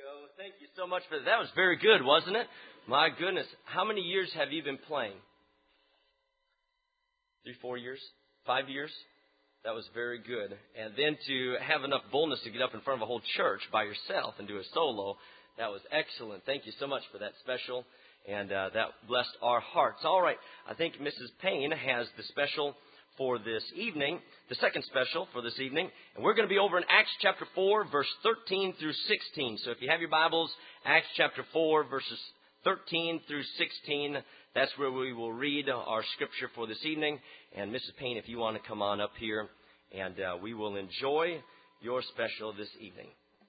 go. Thank you so much for that. That was very good, wasn't it? My goodness. How many years have you been playing? 3, 4 years? 5 years? That was very good. And then to have enough boldness to get up in front of a whole church by yourself and do a solo, that was excellent. Thank you so much for that special. And that blessed our hearts. All right. I think Mrs. Payne has the special for this evening, the second special for this evening. And we're going to be over in Acts chapter 4, verse 13 through 16. So if you have your Bibles, Acts chapter 4, verses 13 through 16, that's where we will read our scripture for this evening. And Mrs. Payne, if you want to come on up here, and we will enjoy your special this evening.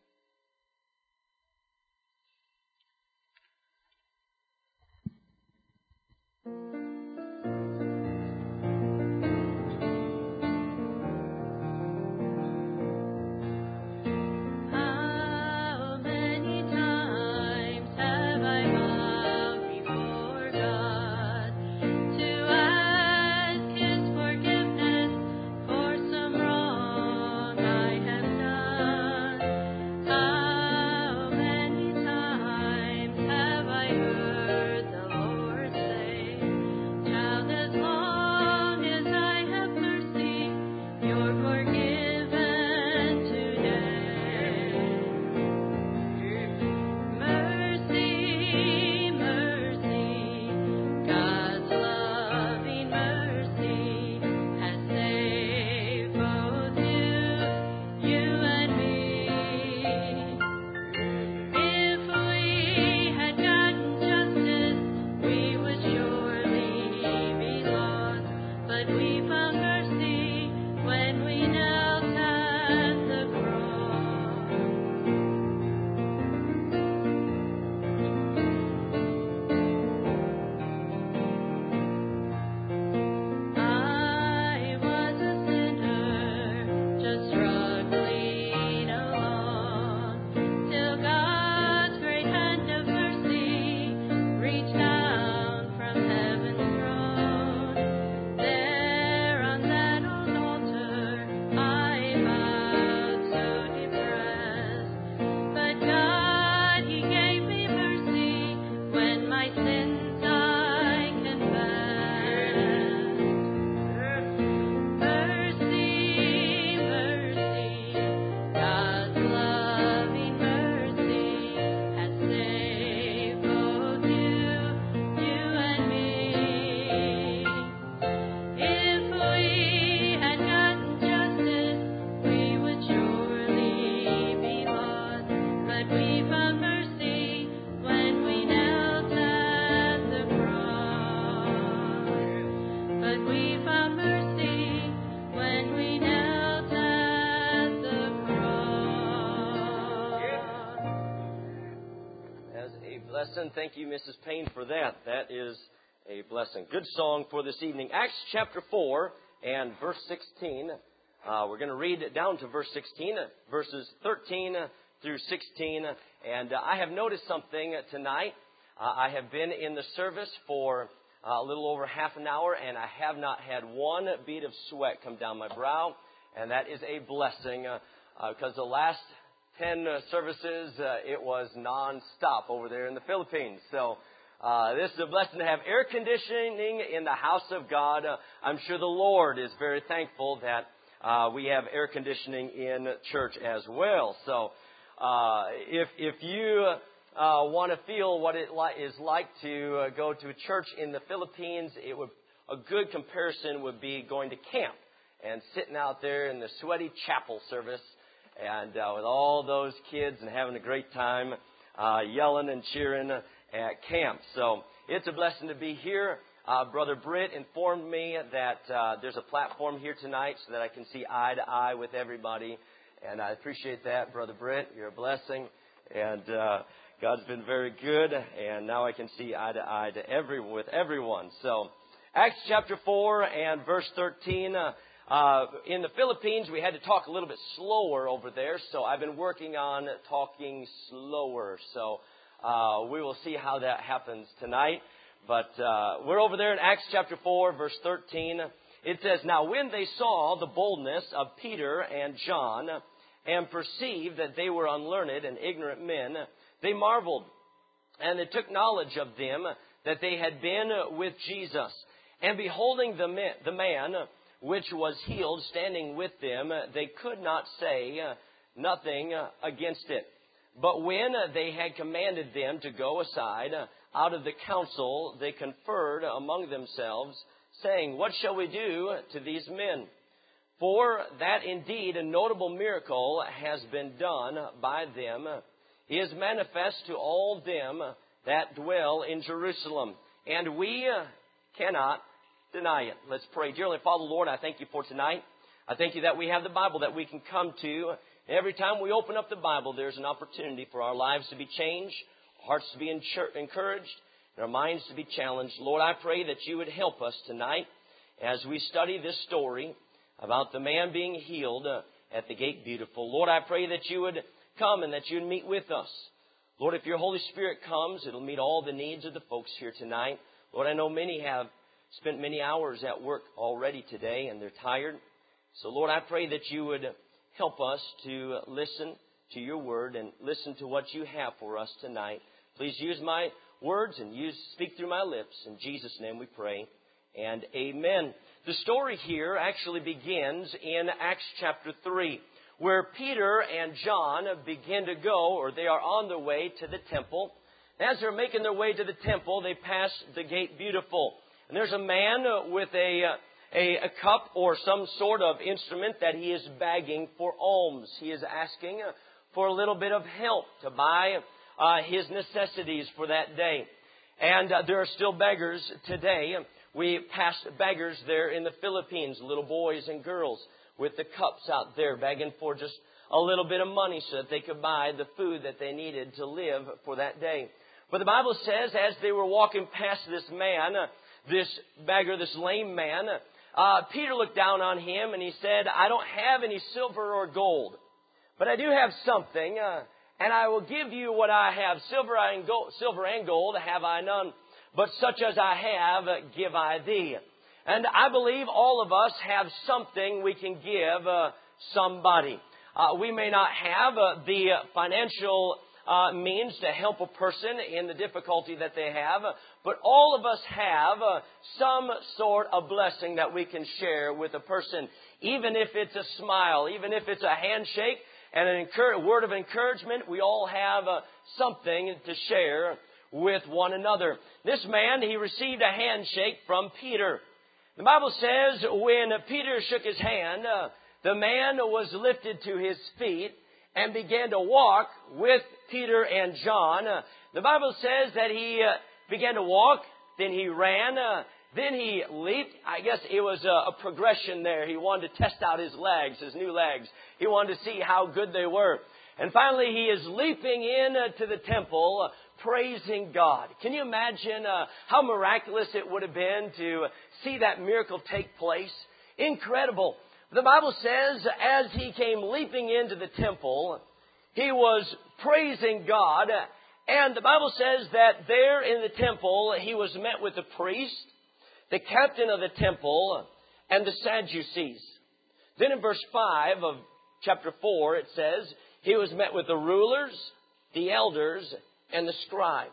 Thank you, Mrs. Payne, for that. That is a blessing. Good song for this evening. Acts chapter 4 and verse 16. We're going to read down to verse 16, verses 13 through 16. And I have noticed something tonight. I have been in the service for a little over half an hour, and I have not had one bead of sweat come down my brow. And that is a blessing because the last 10 services, it was non-stop over there in the Philippines. So this is a blessing to have air conditioning in the house of God. I'm sure the Lord is very thankful that we have air conditioning in church as well. So if you want to feel what it is like to go to a church in the Philippines, a good comparison would be going to camp and sitting out there in the sweaty chapel service and with all those kids and having a great time yelling and cheering at camp. So it's a blessing to be here. Brother Britt informed me that there's a platform here tonight so that I can see eye to eye with everybody. And I appreciate that, Brother Britt. You're a blessing. And God's been very good. And now I can see eye to eye with everyone. So Acts chapter 4 and verse 13. In the Philippines, we had to talk a little bit slower over there, so I've been working on talking slower. So we will see how that happens tonight. But we're over there in Acts chapter 4, verse 13. It says, "Now when they saw the boldness of Peter and John and perceived that they were unlearned and ignorant men, they marveled. And they took knowledge of them that they had been with Jesus. And beholding the man which was healed standing with them, they could not say nothing against it. But when they had commanded them to go aside out of the council, they conferred among themselves, saying, What shall we do to these men? For that indeed a notable miracle has been done by them. He is manifest to all them that dwell in Jerusalem, and we cannot deny it. Let's pray. Dear Heavenly Father, Lord, I thank you for tonight. I thank you that we have the Bible that we can come to. Every time we open up the Bible, there's an opportunity for our lives to be changed, our hearts to be encouraged, and our minds to be challenged. Lord, I pray that you would help us tonight as we study this story about the man being healed at the Gate Beautiful. Lord, I pray that you would come and that you would meet with us. Lord, if your Holy Spirit comes, it'll meet all the needs of the folks here tonight. Lord, I know many have spent many hours at work already today and they're tired. So, Lord, I pray that you would help us to listen to your word and listen to what you have for us tonight. Please use my words and speak through my lips. In Jesus' name we pray, and amen. The story here actually begins in Acts chapter 3, where Peter and John begin to go, or they are on their way to the temple. As they're making their way to the temple, they pass the Gate Beautiful. And there's a man with a cup or some sort of instrument that he is begging for alms. He is asking for a little bit of help to buy his necessities for that day. And there are still beggars today. We pass beggars there in the Philippines, little boys and girls with the cups out there begging for just a little bit of money so that they could buy the food that they needed to live for that day. But the Bible says as they were walking past this man, this beggar, this lame man, Peter looked down on him and he said, I don't have any silver or gold, but I do have something, and I will give you what I have. Silver and gold have I none, but such as I have give I thee. And I believe all of us have something we can give somebody. We may not have the financial means to help a person in the difficulty that they have, but all of us have some sort of blessing that we can share with a person, even if it's a smile, even if it's a handshake and a word of encouragement. We all have something to share with one another. This man, he received a handshake from Peter. The Bible says when Peter shook his hand, the man was lifted to his feet and began to walk with Peter and John. The Bible says that he began to walk, then he ran, then he leaped. I guess it was a progression there. He wanted to test out his legs, his new legs. He wanted to see how good they were. And finally, he is leaping into the temple, praising God. Can you imagine how miraculous it would have been to see that miracle take place? Incredible. The Bible says as he came leaping into the temple, he was praising God. And the Bible says that there in the temple, he was met with the priest, the captain of the temple, and the Sadducees. Then in verse 5 of chapter 4, it says, he was met with the rulers, the elders, and the scribes.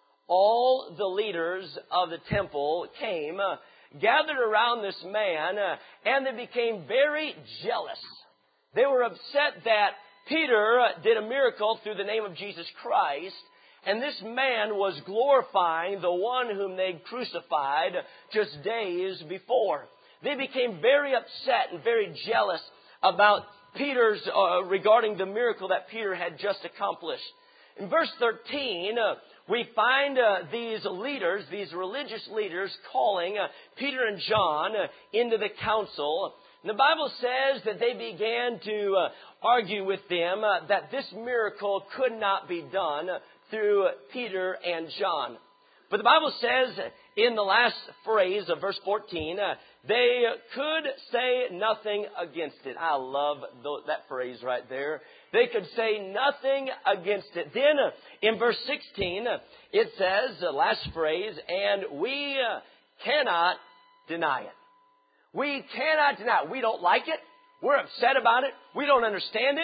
All the leaders of the temple came, gathered around this man, and they became very jealous. They were upset that Peter did a miracle through the name of Jesus Christ, and this man was glorifying the one whom they crucified just days before. They became very upset and very jealous about Peter's, regarding the miracle that Peter had just accomplished. In verse 13, we find these leaders, these religious leaders, calling Peter and John into the council. And the Bible says that they began to argue with them that this miracle could not be done through Peter and John. But the Bible says in the last phrase of verse 14, they could say nothing against it. I love that phrase right there. They could say nothing against it. Then in verse 16, it says, the last phrase, and we cannot deny it. We cannot deny it. We don't like it. We're upset about it. We don't understand it.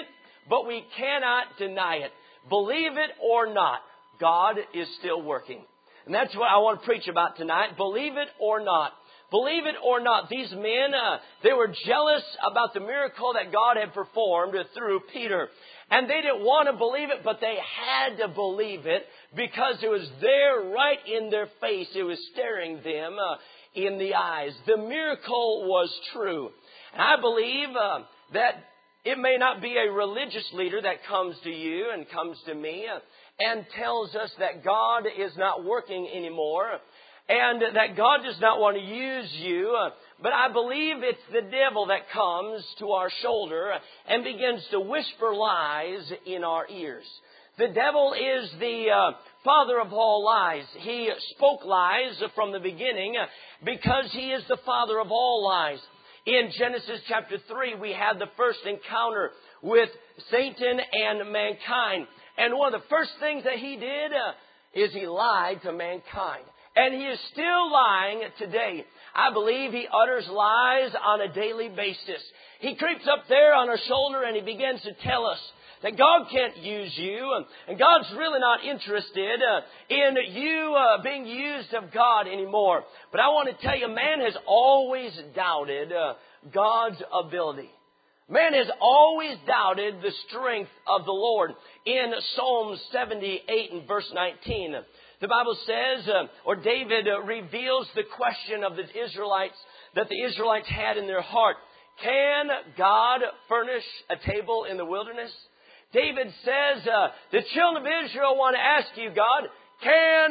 but we cannot deny it. Believe it or not, God is still working. And that's what I want to preach about tonight. Believe it or not. Believe it or not, these men, they were jealous about the miracle that God had performed through Peter. And they didn't want to believe it, but they had to believe it because it was there right in their face. It was staring them in the eyes. The miracle was true. And I believe that it may not be a religious leader that comes to you and comes to me and tells us that God is not working anymore and that God does not want to use you. But I believe it's the devil that comes to our shoulder and begins to whisper lies in our ears. The devil is the father of all lies. He spoke lies from the beginning because he is the father of all lies. In Genesis chapter 3, we had the first encounter with Satan and mankind. And one of the first things that he did is he lied to mankind. And he is still lying today. I believe he utters lies on a daily basis. He creeps up there on our shoulder and he begins to tell us that God can't use you. And God's really not interested in you being used of God anymore. But I want to tell you, man has always doubted God's ability. Man has always doubted the strength of the Lord. In Psalm 78 and verse 19, the Bible says, or David reveals the question of the Israelites that the Israelites had in their heart. Can God furnish a table in the wilderness? David says, the children of Israel want to ask you, God, can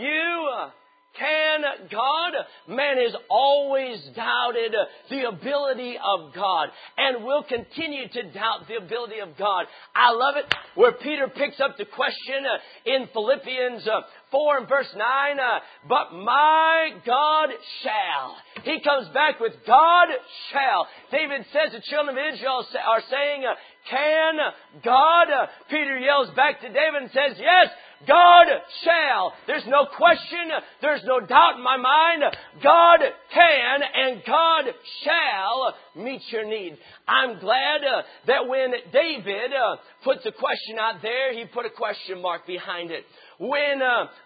God? Man has always doubted the ability of God and will continue to doubt the ability of God. I love it where Peter picks up the question in Philippians 4 and verse 9, but my God shall. He comes back with God shall. David says the children of Israel are saying, can God? Peter yells back to David and says, yes, God shall. There's no question. There's no doubt in my mind. God can and God shall meet your need. I'm glad that when David put the question out there, he put a question mark behind it. When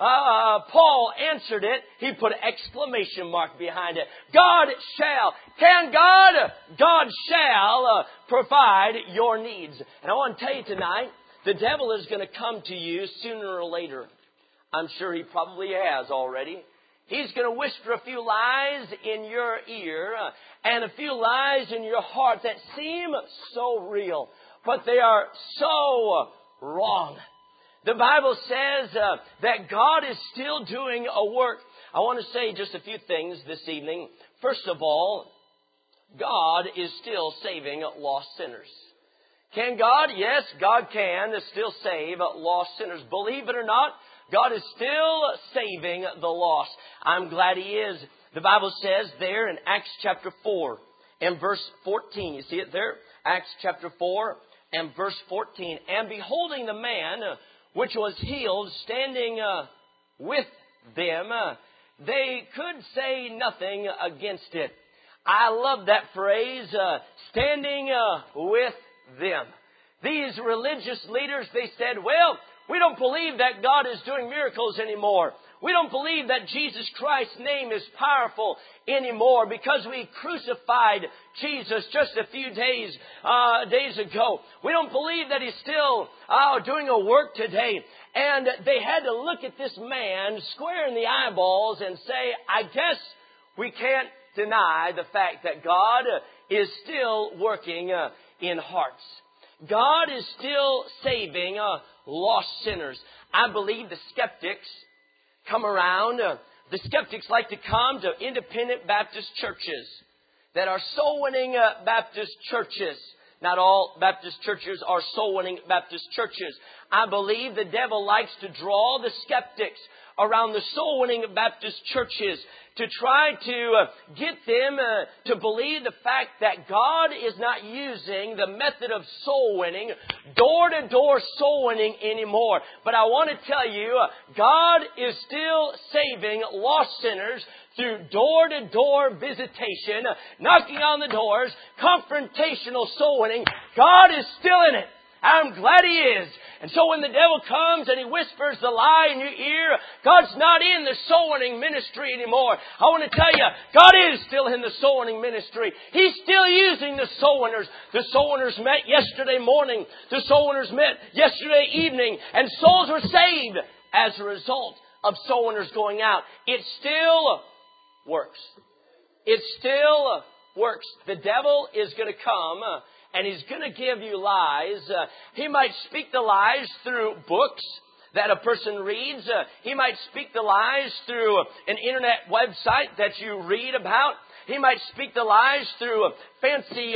Paul answered it, he put an exclamation mark behind it. God shall. Can God? God shall provide your needs. And I want to tell you tonight, the devil is going to come to you sooner or later. I'm sure he probably has already. He's going to whisper a few lies in your ear and a few lies in your heart that seem so real, but they are so wrong. The Bible says that God is still doing a work. I want to say just a few things this evening. First of all, God is still saving lost sinners. Can God? Yes, God can still save lost sinners. Believe it or not, God is still saving the lost. I'm glad He is. The Bible says there in Acts chapter 4 and verse 14. You see it there? Acts chapter 4 and verse 14. And beholding the man which was healed standing with them, they could say nothing against it. I love that phrase, standing with them. These religious leaders, they said, well, we don't believe that God is doing miracles anymore. We don't believe that Jesus Christ's name is powerful anymore because we crucified Jesus just a few days ago. We don't believe that He's still doing a work today. And they had to look at this man square in the eyeballs and say, I guess we can't deny the fact that God is still working in hearts. God is still saving lost sinners. I believe the skeptics come around. The skeptics like to come to independent Baptist churches that are soul-winning Baptist churches. Not all Baptist churches are soul-winning Baptist churches. I believe the devil likes to draw the skeptics around the soul-winning Baptist churches to try to get them to believe the fact that God is not using the method of soul winning, door-to-door soul winning anymore. But I want to tell you, God is still saving lost sinners through door-to-door visitation, knocking on the doors, confrontational soul winning. God is still in it. I'm glad He is. And so when the devil comes and he whispers the lie in your ear, God's not in the soul winning ministry anymore. I want to tell you, God is still in the soul winning ministry. He's still using the soul winners. The soul winners met yesterday morning. The soul winners met yesterday evening. And souls were saved as a result of soul winners going out. It still works. It still works. The devil is going to come and he's going to give you lies. He might speak the lies through books that a person reads. He might speak the lies through an internet website that you read about. He might speak the lies through fancy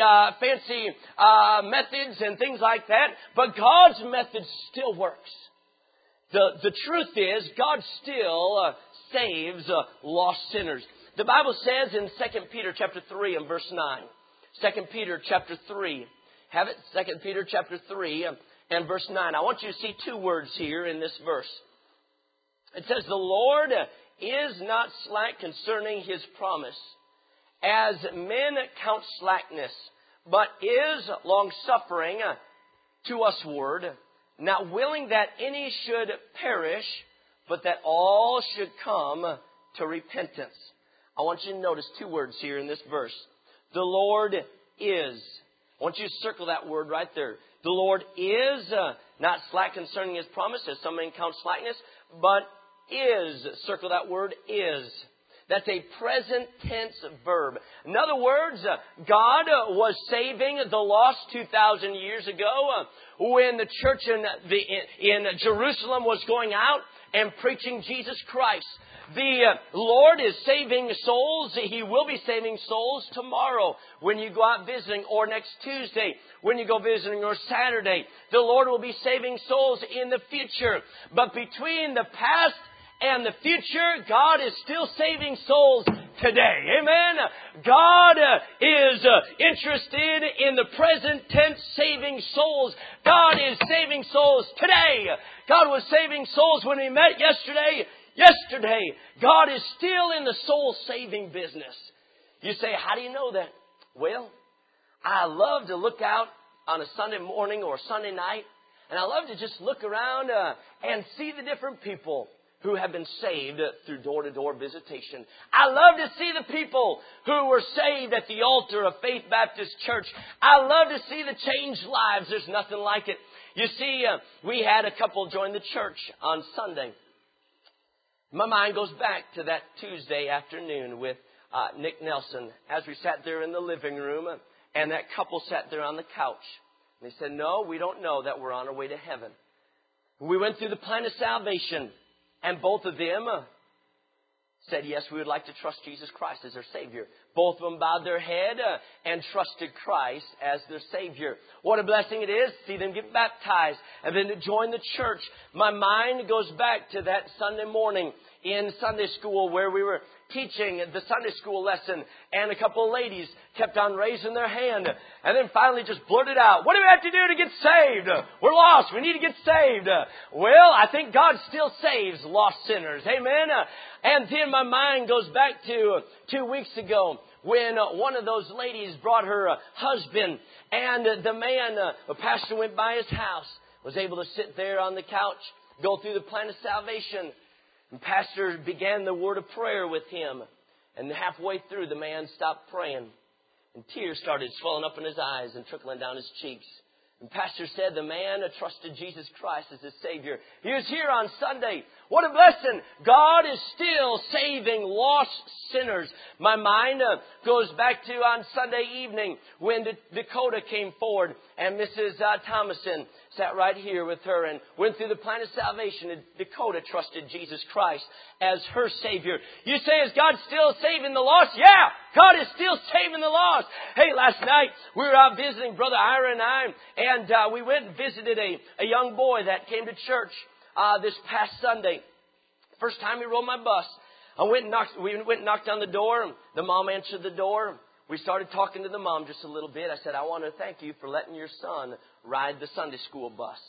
methods and things like that. But God's method still works. The truth is, God still saves lost sinners. The Bible says in 2 Peter chapter 3 and verse 9. 2 Peter chapter 3. Have it? 2 Peter chapter 3 and verse 9. I want you to see two words here in this verse. It says, the Lord is not slack concerning His promise, as men count slackness, but is long-suffering to usward, not willing that any should perish, but that all should come to repentance. I want you to notice two words here in this verse. The Lord is. I want you to circle that word right there. The Lord is not slack concerning His promise, as some men count slackness, but is. Circle that word, is. That's a present tense verb. In other words, God was saving the lost 2,000 years ago when the church in Jerusalem was going out and preaching Jesus Christ. The Lord is saving souls. He will be saving souls tomorrow when you go out visiting, or next Tuesday when you go visiting, or Saturday. The Lord will be saving souls in the future. But between the past and the future, God is still saving souls today. Amen? God is interested in the present tense saving souls. God is saving souls today. God was saving souls when we met yesterday. God is still in the soul-saving business. You say, how do you know that? Well, I love to look out on a Sunday morning or Sunday night, and I love to just look around and see the different people who have been saved through door-to-door visitation. I love to see the people who were saved at the altar of Faith Baptist Church. I love to see the changed lives. There's nothing like it. You see, we had a couple join the church on Sunday. My mind goes back to that Tuesday afternoon with Nick Nelson as we sat there in the living room, and that couple sat there on the couch. And they said, no, we don't know that we're on our way to heaven. We went through the plan of salvation, and both of them said, yes, we would like to trust Jesus Christ as their Savior. Both of them bowed their head and trusted Christ as their Savior. What a blessing it is to see them get baptized and then to join the church. My mind goes back to that Sunday morning in Sunday school where we were teaching the Sunday school lesson, and a couple of ladies kept on raising their hand and then finally just blurted out, what do we have to do to get saved? We're lost. We need to get saved. Well, I think God still saves lost sinners. Amen. And then my mind goes back to 2 weeks ago when one of those ladies brought her husband, and the man, the pastor went by his house, was able to sit there on the couch, go through the plan of salvation. And pastor began the word of prayer with him. And halfway through, the man stopped praying. And tears started swelling up in his eyes and trickling down his cheeks. And pastor said the man trusted Jesus Christ as his Savior. He was here on Sunday. What a blessing. God is still saving lost sinners. My mind goes back to on Sunday evening when Dakota came forward, and Mrs. Thomason sat right here with her and went through the plan of salvation. And Dakota trusted Jesus Christ as her Savior. You say, is God still saving the lost? Yeah, God is still saving the lost. Hey, last night we were out visiting Brother Ira and I, and we went and visited a young boy that came to church this past Sunday. First time he rode my bus. We went and knocked on the door. The mom answered the door. We started talking to the mom just a little bit. I said, I want to thank you for letting your son ride the Sunday school bus.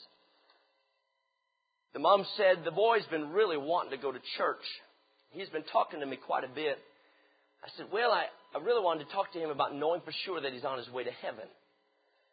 The mom said, the boy's been really wanting to go to church. He's been talking to me quite a bit. I said, well, I really wanted to talk to him about knowing for sure that he's on his way to heaven.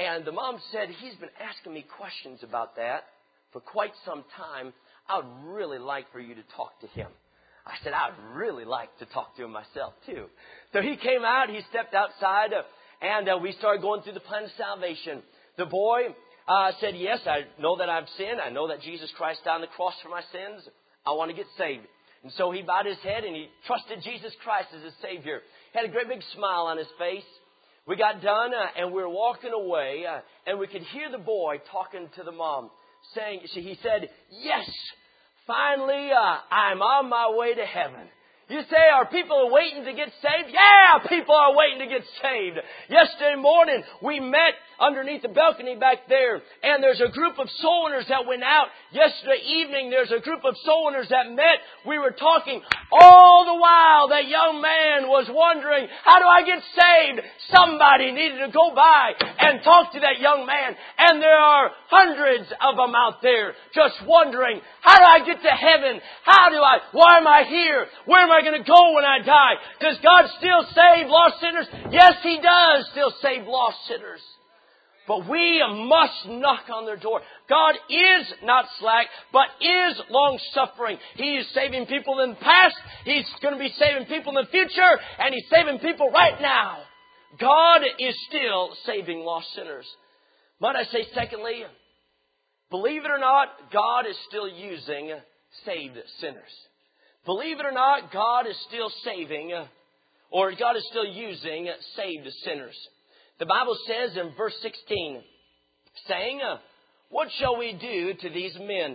And the mom said, he's been asking me questions about that for quite some time. I would really like for you to talk to him. I said, I'd really like to talk to him myself, too. So he came out, he stepped outside, and we started going through the plan of salvation. The boy said, yes, I know that I've sinned. I know that Jesus Christ died on the cross for my sins. I want to get saved. And so he bowed his head and he trusted Jesus Christ as his Savior. He had a great big smile on his face. We got done and we were walking away and we could hear the boy talking to the mom, saying, he said, yes, finally I'm on my way to heaven. You say, are people waiting to get saved? Yeah, people are waiting to get saved. Yesterday morning, we met underneath the balcony back there, and there's a group of soul winners that went out. Yesterday evening, there's a group of soul winners that met. We were talking all the while. That young man was wondering, how do I get saved? Somebody needed to go by and talk to that young man. And there are hundreds of them out there just wondering, how do I get to heaven? Why am I here? Where am I going to go when I die? Does God still save lost sinners? Yes, He does still save lost sinners. But we must knock on their door. God is not slack, but is long-suffering. He is saving people in the past. He's going to be saving people in the future. And He's saving people right now. God is still saving lost sinners. Might I say, secondly, believe it or not, God is still using saved sinners. Believe it or not, God is still saving, or God is still using saved sinners. The Bible says in verse 16, saying, what shall we do to these men?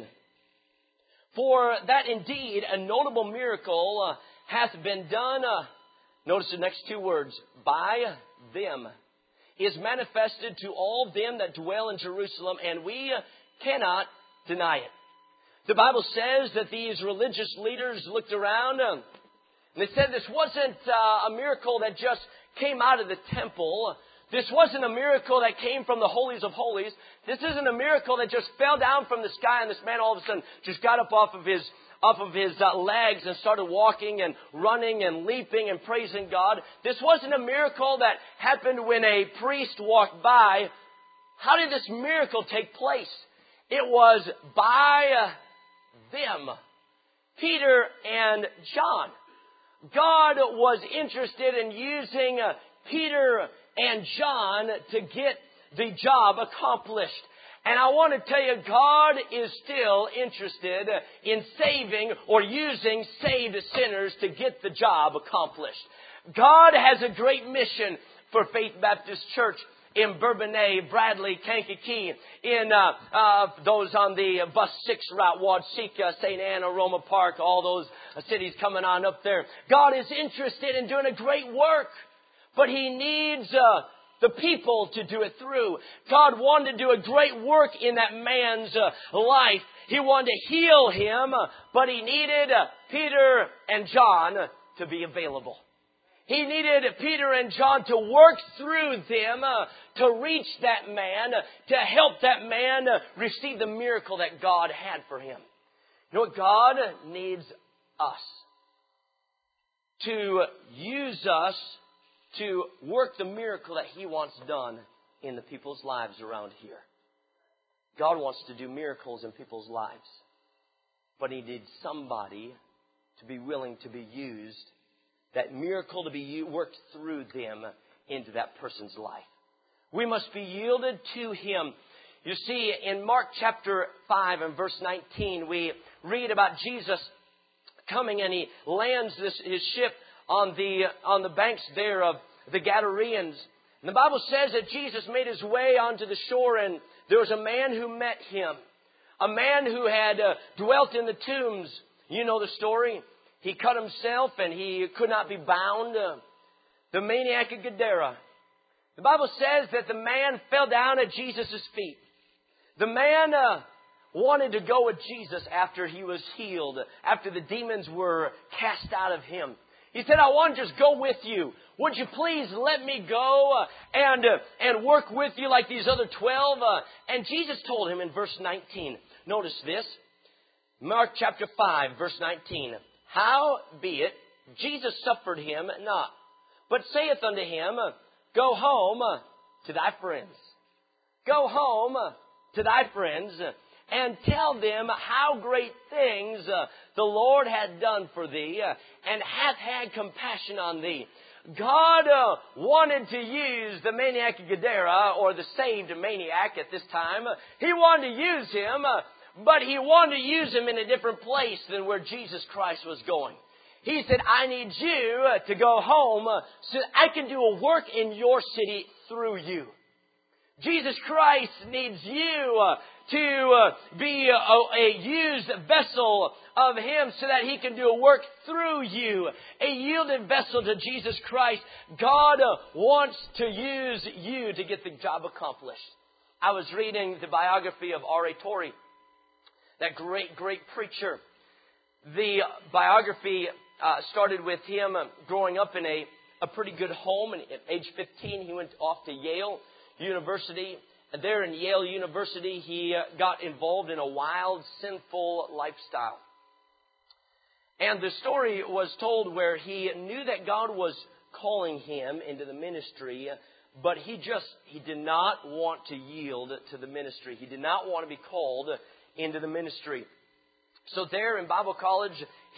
For that indeed a notable miracle hath been done, notice the next two words, by them, is manifested to all them that dwell in Jerusalem, and we cannot deny it. The Bible says that these religious leaders looked around and they said this wasn't a miracle that just came out of the temple. This wasn't a miracle that came from the holies of holies. This isn't a miracle that just fell down from the sky and this man all of a sudden just got up off of his legs and started walking and running and leaping and praising God. This wasn't a miracle that happened when a priest walked by. How did this miracle take place? It was by them, Peter and John. God was interested in using Peter and John to get the job accomplished. And I want to tell you, God is still interested in saving or using saved sinners to get the job accomplished. God has a great mission for Faith Baptist Church in Bourbonnais, Bradley, Kankakee, in those on the Bus 6 route, Wadsika, St. Anna, Roma Park, all those cities coming on up there. God is interested in doing a great work. But He needs the people to do it through. God wanted to do a great work in that man's life. He wanted to heal him, but He needed Peter and John to be available. He needed Peter and John to work through them to reach that man, to help that man receive the miracle that God had for him. You know what? God needs us to use us to work the miracle that He wants done in the people's lives around here. God wants to do miracles in people's lives. But He needs somebody to be willing to be used, that miracle to be worked through them into that person's life. We must be yielded to Him. You see, in Mark chapter 5 and verse 19, we read about Jesus coming and He lands his ship on the banks there of the Gadareans. And the Bible says that Jesus made His way onto the shore, and there was a man who met Him. A man who had dwelt in the tombs. You know the story. He cut himself and he could not be bound. The maniac of Gadara. The Bible says that the man fell down at Jesus' feet. The man wanted to go with Jesus after he was healed, after the demons were cast out of him. He said, I want to just go with you. Would you please let me go and work with you like these other 12? And Jesus told him in verse 19. Notice this. Mark chapter 5, verse 19. Howbeit, Jesus suffered him not, but saith unto him, Go home to thy friends. Go home to thy friends and tell them how great things the Lord hath done for thee and hath had compassion on thee. God wanted to use the maniac of Gadara, or the saved maniac at this time. He wanted to use him, but He wanted to use him in a different place than where Jesus Christ was going. He said, I need you to go home so that I can do a work in your city through you. Jesus Christ needs you to be a used vessel of Him so that He can do a work through you. A yielded vessel to Jesus Christ. God wants to use you to get the job accomplished. I was reading the biography of R.A. Torrey, that great preacher. The biography started with him growing up in a pretty good home. And at age 15, he went off to Yale University. And there in Yale University, he got involved in a wild, sinful lifestyle. And the story was told where he knew that God was calling him into the ministry, but he did not want to yield to the ministry. He did not want to be called into the ministry. So there in Bible college,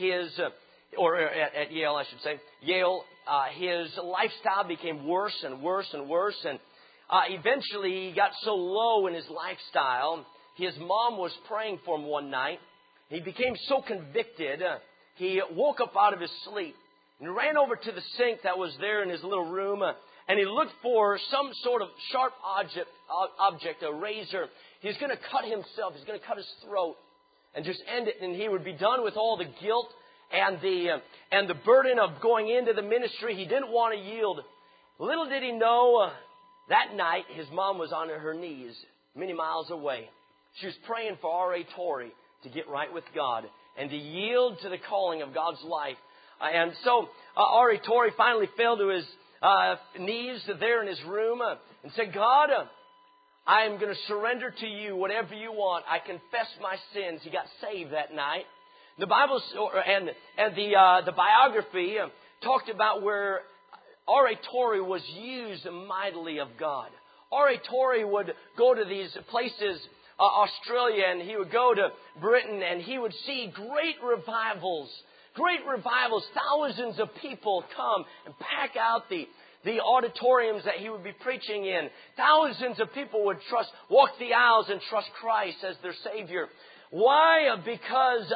at Yale, I should say, his lifestyle became worse and worse and worse. And eventually he got so low in his lifestyle, his mom was praying for him one night. He became so convicted, he woke up out of his sleep and ran over to the sink that was there in his little room, and he looked for some sort of sharp object, a razor. He's going to cut himself. He's going to cut his throat and just end it, and he would be done with all the guilt and the burden of going into the ministry. He didn't want to yield. Little did he know, that night his mom was on her knees many miles away. She was praying for R.A. Torrey to get right with God and to yield to the calling of God's life. And so R.A. Torrey finally fell to his knees there in his room and said, God, I am going to surrender to you whatever you want. I confess my sins. He got saved that night. The Bible and the biography talked about where R.A. Torrey was used mightily of God. R.A. Torrey would go to these places, Australia, and he would go to Britain, and he would see great revivals. Thousands of people come and pack out the auditoriums that he would be preaching in. Thousands of people would walk the aisles and trust Christ as their Savior. Why? Because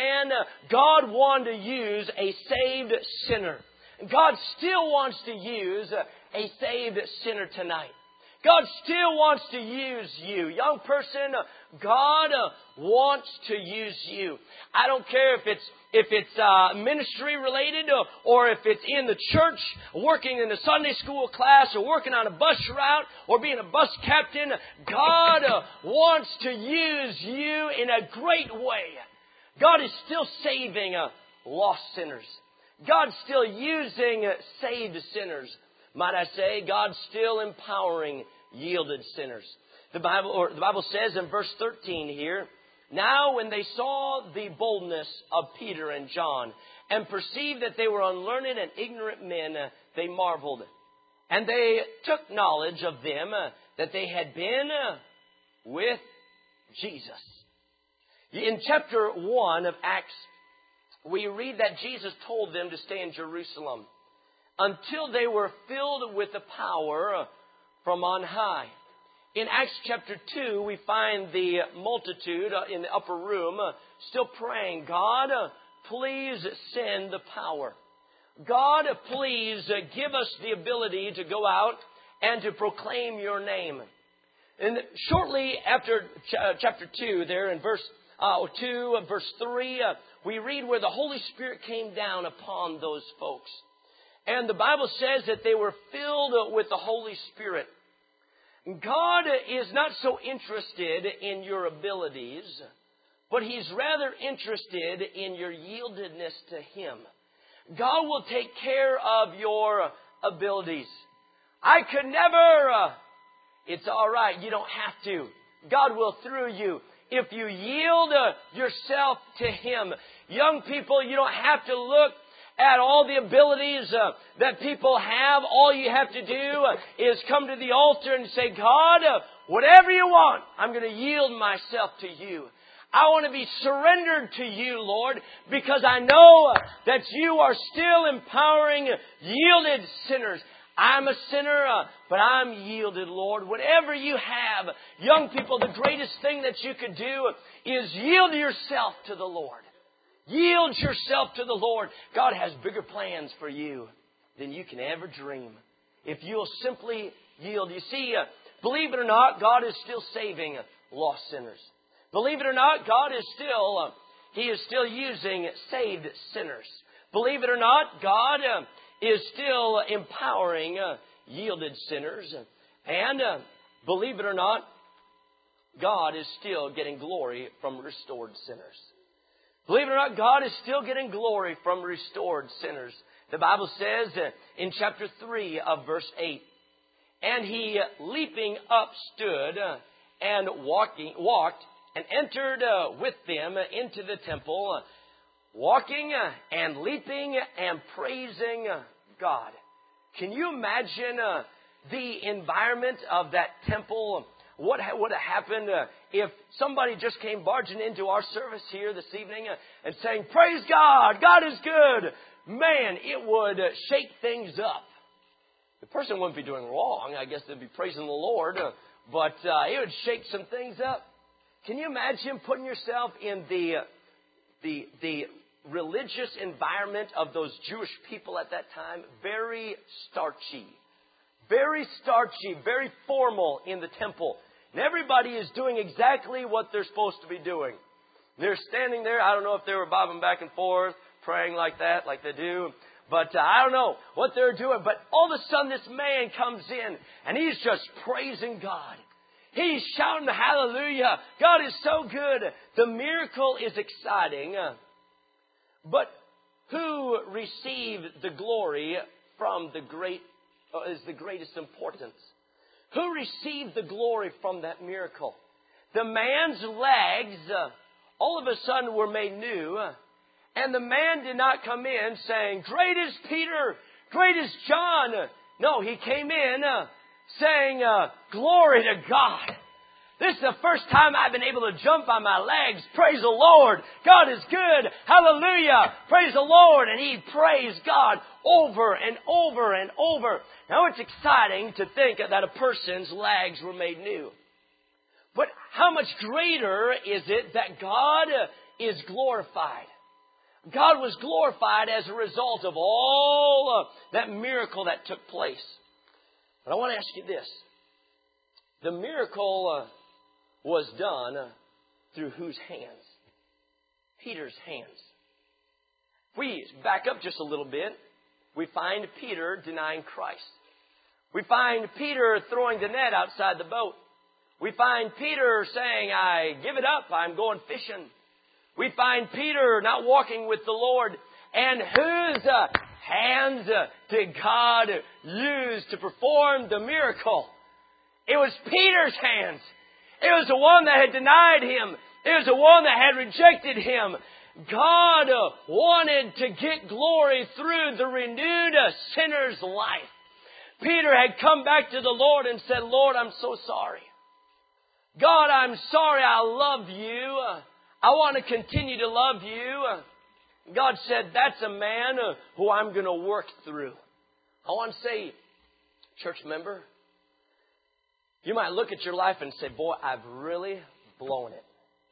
God wanted to use a saved sinner. God still wants to use a saved sinner tonight. God still wants to use you. Young person, God wants to use you. I don't care if it's ministry related or if it's in the church, working in a Sunday school class or working on a bus route or being a bus captain. God wants to use you in a great way. God is still saving lost sinners. God's still using saved sinners. Might I say, God's still empowering yielded sinners. The Bible says in verse 13 here, now when they saw the boldness of Peter and John and perceived that they were unlearned and ignorant men, they marveled. And they took knowledge of them that they had been with Jesus. In chapter 1 of Acts, we read that Jesus told them to stay in Jerusalem until they were filled with the power from on high. In Acts chapter 2, we find the multitude in the upper room still praying, God, please send the power. God, please give us the ability to go out and to proclaim your name. And shortly after chapter 2, there in verse 2, verse 3, we read where the Holy Spirit came down upon those folks. And the Bible says that they were filled with the Holy Spirit. God is not so interested in your abilities, but He's rather interested in your yieldedness to Him. God will take care of your abilities. I could never. It's all right. You don't have to. God will through you. If you yield yourself to Him. Young people, you don't have to look at all the abilities that people have. All you have to do is come to the altar and say, God, whatever you want, I'm going to yield myself to you. I want to be surrendered to you, Lord, because I know that you are still empowering yielded sinners. I'm a sinner, but I'm yielded, Lord. Whatever you have, young people, the greatest thing that you could do is yield yourself to the Lord. Yield yourself to the Lord. God has bigger plans for you than you can ever dream. If you'll simply yield. You see, believe it or not, God is still saving lost sinners. Believe it or not, God is still, He is still using saved sinners. Believe it or not, God is still empowering yielded sinners. And believe it or not, God is still getting glory from restored sinners. Believe it or not, God is still getting glory from restored sinners. The Bible says in chapter 3 of verse 8, and he leaping up stood and walked and entered with them into the temple, walking and leaping and praising God. Can you imagine the environment of that temple? What would have happened if somebody just came barging into our service here this evening and saying, praise God, God is good. Man, it would shake things up. The person wouldn't be doing wrong. I guess they'd be praising the Lord. But it would shake some things up. Can you imagine putting yourself in the religious environment of those Jewish people at that time? Very starchy. Very starchy, very formal in the temple. And everybody is doing exactly what they're supposed to be doing. They're standing there. I don't know if they were bobbing back and forth, praying like that, like they do. But I don't know what they're doing. But all of a sudden this man comes in and he's just praising God. He's shouting hallelujah. God is so good. The miracle is exciting. But who received the glory from the is the greatest importance? Who received the glory from that miracle? The man's legs all of a sudden were made new. And the man did not come in saying, great is Peter, great is John. No, he came in saying, glory to God. This is the first time I've been able to jump on my legs. Praise the Lord. God is good. Hallelujah. Praise the Lord. And he praised God over and over and over. Now it's exciting to think that a person's legs were made new. But how much greater is it that God is glorified? God was glorified as a result of all that miracle that took place. But I want to ask you this. The miracle was done through whose hands? Peter's hands. If we back up just a little bit, we find Peter denying Christ. We find Peter throwing the net outside the boat. We find Peter saying, I give it up, I'm going fishing. We find Peter not walking with the Lord. And whose hands did God use to perform the miracle? It was Peter's hands. It was the one that had denied him. It was the one that had rejected him. God wanted to get glory through the renewed sinner's life. Peter had come back to the Lord and said, Lord, I'm so sorry. God, I'm sorry. I love you. I want to continue to love you. God said, that's a man who I'm going to work through. I want to say, church member, you might look at your life and say, boy, I've really blown it.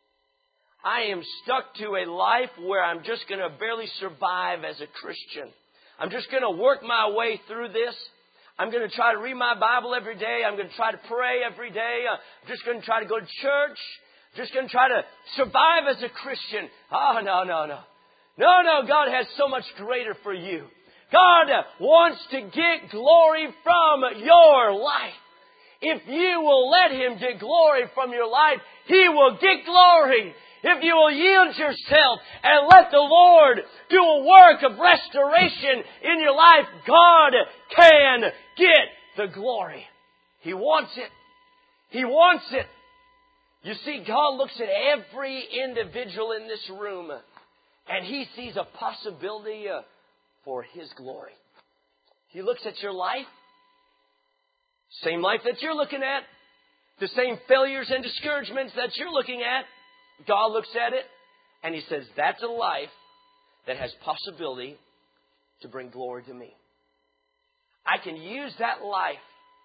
I am stuck to a life where I'm just going to barely survive as a Christian. I'm just going to work my way through this. I'm going to try to read my Bible every day. I'm going to try to pray every day. I'm just going to try to go to church. I'm just going to try to survive as a Christian. Oh, no. No, God has so much greater for you. God wants to get glory from your life. If you will let Him get glory from your life, He will get glory. If you will yield yourself and let the Lord do a work of restoration in your life, God can get the glory. He wants it. He wants it. You see, God looks at every individual in this room and He sees a possibility for His glory. He looks at your life, same life that you're looking at, The same failures and discouragements that you're looking at, God looks at it and He says, that's a life that has possibility to bring glory to me. I can use that life,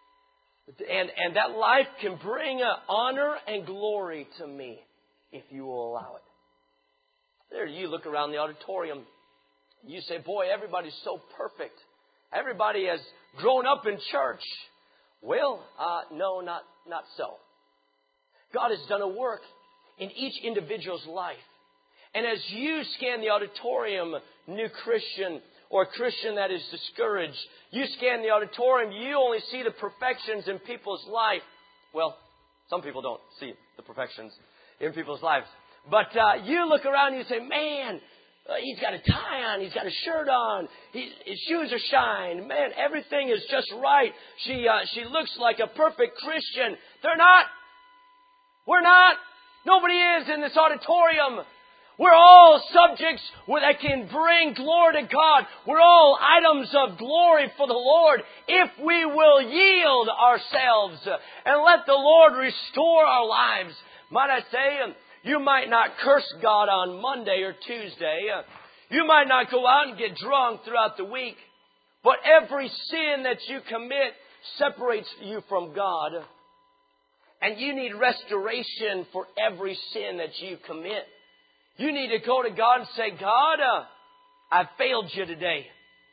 and that life can bring honor and glory to me if you will allow it. There you look around the auditorium. You say, boy, everybody's so perfect. Everybody has grown up in church. Well, no, not so. God has done a work in each individual's life. And as you scan the auditorium, new Christian or Christian that is discouraged, you scan the auditorium, you only see the perfections in people's life. Well, some people don't see the perfections in people's lives. But you look around and you say, man, he's got a tie on, he's got a shirt on, his shoes are shined. Man, everything is just right. She looks like a perfect Christian. They're not. We're not. Nobody is in this auditorium. We're all subjects that can bring glory to God. We're all items of glory for the Lord if we will yield ourselves and let the Lord restore our lives. Might I say, you might not curse God on Monday or Tuesday. You might not go out and get drunk throughout the week. But every sin that you commit separates you from God. And you need restoration for every sin that you commit. You need to go to God and say, God, I failed you today.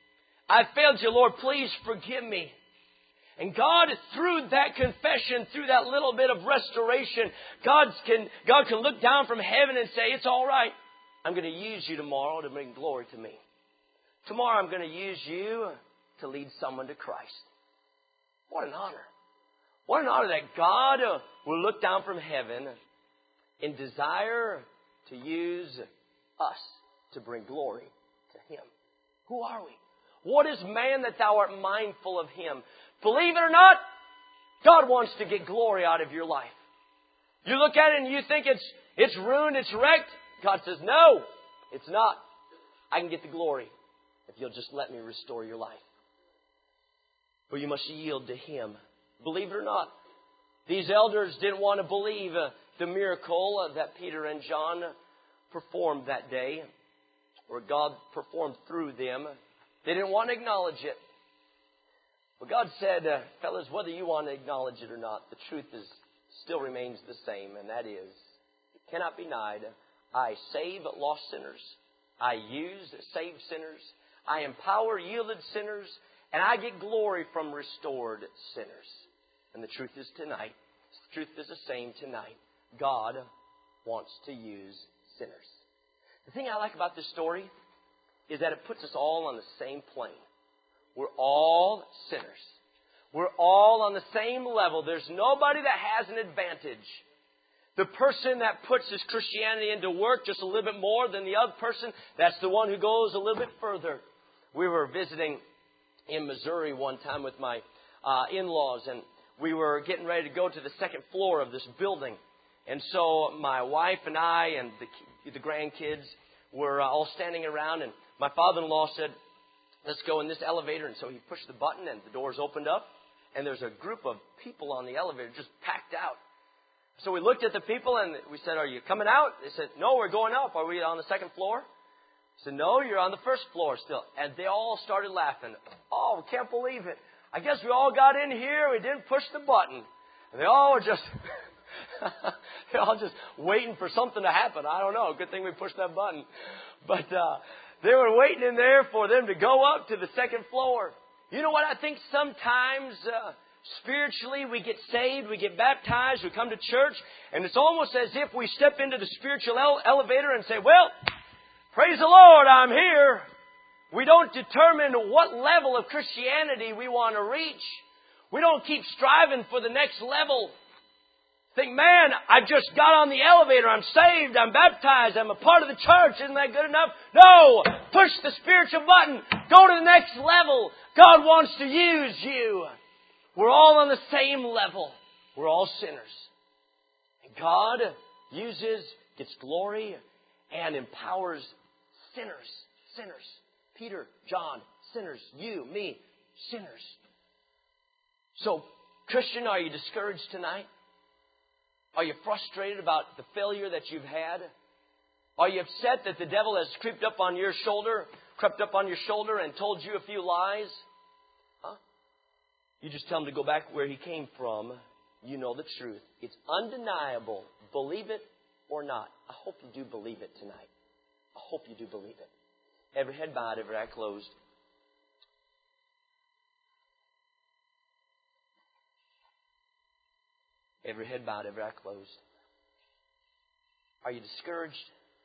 I failed you, Lord. Please forgive me. And God, through that confession, through that little bit of restoration, God can look down from heaven and say, it's all right. I'm going to use you tomorrow to bring glory to me. Tomorrow I'm going to use you to lead someone to Christ. What an honor. What an honor that God will look down from heaven and desire to use us to bring glory to Him. Who are we? What is man that thou art mindful of him? Believe it or not, God wants to get glory out of your life. You look at it and you think it's ruined, it's wrecked. God says, no, it's not. I can get the glory if you'll just let me restore your life. But you must yield to Him. Believe it or not, these elders didn't want to believe the miracle that Peter and John performed that day, or God performed through them. They didn't want to acknowledge it. But God said, fellas, whether you want to acknowledge it or not, the truth still remains the same, and that is, it cannot be denied. I save lost sinners. I use saved sinners. I empower yielded sinners, and I get glory from restored sinners. And the truth is tonight, the truth is the same tonight. God wants to use sinners. The thing I like about this story is that it puts us all on the same plane. We're all sinners. We're all on the same level. There's nobody that has an advantage. The person that puts his Christianity into work just a little bit more than the other person, that's the one who goes a little bit further. We were visiting in Missouri one time with my in-laws, and we were getting ready to go to the second floor of this building. And so my wife and I and the grandkids were all standing around, and my father-in-law said, let's go in this elevator. And so he pushed the button, and the doors opened up, and there's a group of people on the elevator just packed out. So we looked at the people, and we said, are you coming out? They said, no, we're going up. Are we on the second floor? I said, no, you're on the first floor still. And they all started laughing. Oh, we can't believe it. I guess we all got in here. We didn't push the button. And they all were just... they're all just waiting for something to happen. I don't know. Good thing we pushed that button. But they were waiting in there for them to go up to the second floor. You know what? I think sometimes spiritually we get saved, we get baptized, we come to church, and it's almost as if we step into the spiritual elevator and say, well, praise the Lord, I'm here. We don't determine what level of Christianity we want to reach. We don't keep striving for the next level. Think, man, I just got on the elevator. I'm saved. I'm baptized. I'm a part of the church. Isn't that good enough? No! Push the spiritual button. Go to the next level. God wants to use you. We're all on the same level. We're all sinners. And God uses, gets glory, and empowers sinners. Sinners. Peter, John, sinners. You, me, sinners. So, Christian, are you discouraged tonight? Are you frustrated about the failure that you've had? Are you upset that the devil has crept up on your shoulder and told you a few lies? Huh? You just tell him to go back where he came from. You know the truth. It's undeniable. Believe it or not. I hope you do believe it tonight. I hope you do believe it. Every head bowed, every eye closed. Every head bowed, every eye closed. Are you discouraged?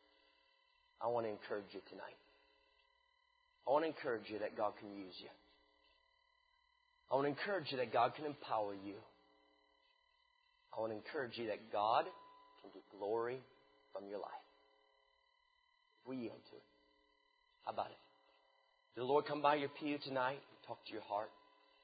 I want to encourage you tonight. I want to encourage you that God can use you. I want to encourage you that God can empower you. I want to encourage you that God can get glory from your life. If we yield to it. How about it? Did the Lord come by your pew tonight and talk to your heart?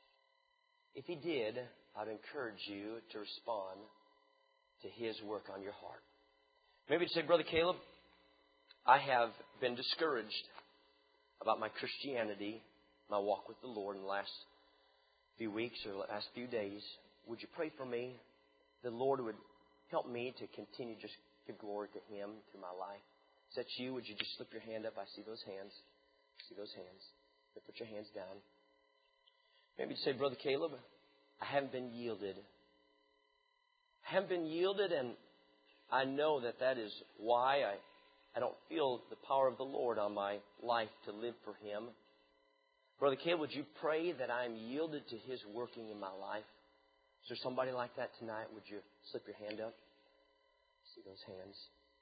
If He did, I'd encourage you to respond to His work on your heart. Maybe you'd say, Brother Caleb, I have been discouraged about my Christianity, my walk with the Lord in the last few weeks or the last few days. Would you pray for me? The Lord would help me to continue just give glory to Him through my life. Is that you? Would you just slip your hand up? I see those hands. I see those hands. You put your hands down. Maybe you'd say, Brother Caleb, I haven't been yielded. I haven't been yielded, and I know that is why I don't feel the power of the Lord on my life to live for Him. Brother Caleb, would you pray that I'm yielded to His working in my life? Is there somebody like that tonight? Would you slip your hand up? See those hands.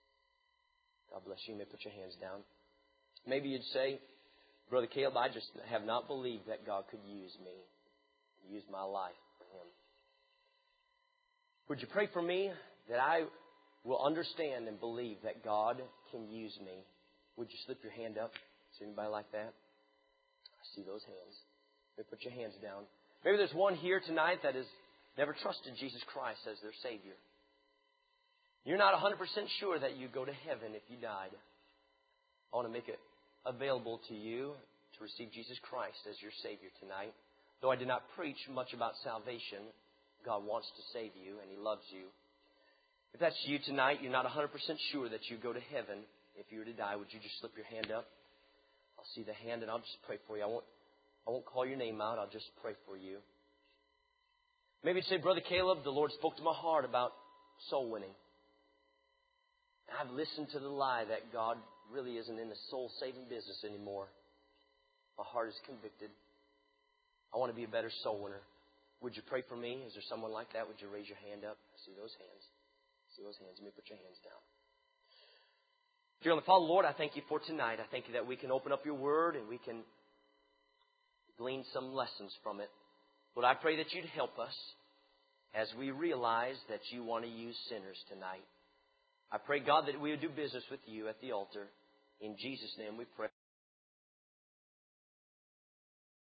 God bless you. You may put your hands down. Maybe you'd say, Brother Caleb, I just have not believed that God could use me, use my life for Him. Would you pray for me that I will understand and believe that God can use me? Would you slip your hand up? Is there anybody like that? I see those hands. Maybe put your hands down. Maybe there's one here tonight that has never trusted Jesus Christ as their Savior. You're not 100% sure that you go to heaven if you died. I want to make it available to you to receive Jesus Christ as your Savior tonight. Though I did not preach much about salvation, God wants to save you and He loves you. If that's you tonight, you're not 100% sure that you go to heaven if you were to die, would you just slip your hand up? I'll see the hand and I'll just pray for you. I won't call your name out. I'll just pray for you. Maybe you'd say, Brother Caleb, the Lord spoke to my heart about soul winning. I've listened to the lie that God really isn't in the soul-saving business anymore. My heart is convicted. I want to be a better soul winner. Would you pray for me? Is there someone like that? Would you raise your hand up? I see those hands. See those hands. Let me put your hands down. Dear Heavenly Father, Lord, I thank You for tonight. I thank You that we can open up Your Word and we can glean some lessons from it. Lord, I pray that You'd help us as we realize that You want to use sinners tonight. I pray, God, that we would do business with You at the altar. In Jesus' name we pray.